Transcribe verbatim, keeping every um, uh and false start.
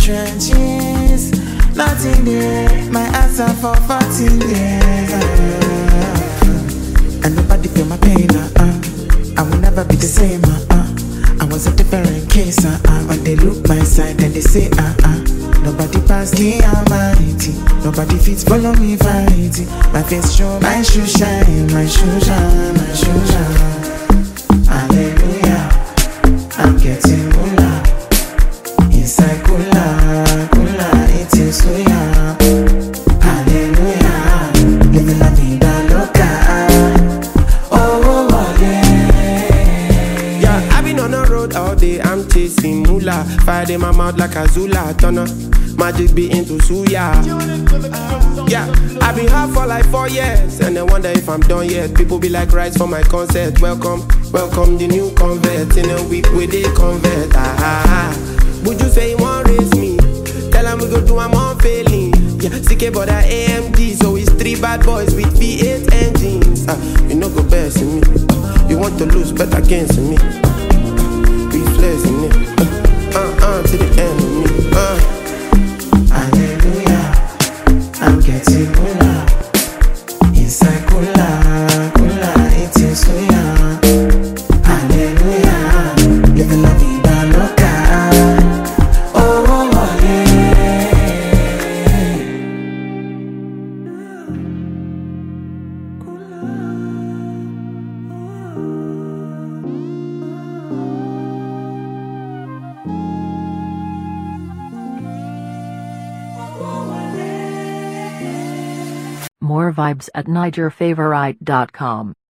trenches. Nothing there, my answer for fourteen years. Uh, and nobody feel my pain, uh, uh. I will never be the same, uh, uh. I was a different case, uh, uh. When they look my side, then they say, uh, uh. Nobody pass the Almighty. Nobody fits follow me fighting. My face show, my shoe shine, my shoe shine, my shoe shine. Hallelujah, I'm getting moolah. Inside cooler, cooler, eating soya. Hallelujah, living la vida loca. Oh, oh, oh, yeah. Yeah, I've been on the road all day, I'm chasing moolah. Fire in my mouth like a Zula turner. Magic be into suya. Yeah, I've been hard for like four years, and I wonder if I'm done yet. People be like rice for my concert. Welcome, welcome the new convert. In a week where they convert. Ah, ah, ah. Would you say you want raise me? Tell them we go do I'm on failing. Yeah, C K but I A M D, so it's three bad boys with V eight engines. Ah, you know go best in me. You want to lose, bet against me. Reflex in it. Uh, uh, uh, to the end of me. Uh. Hallelujah, I'm getting moolah. Inside cooler, cooler, eating soya. Hallelujah, living la vida loca. Oh, oh, oh, More vibes at niger favorite dot com.